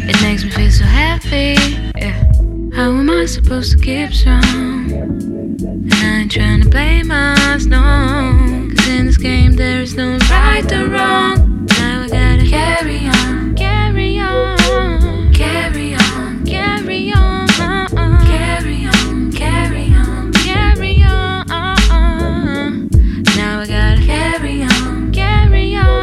It makes me feel so happy, yeah. How am I supposed to keep strong? And I ain't trying to blame us, no. Cause in this game there is no right or wrong.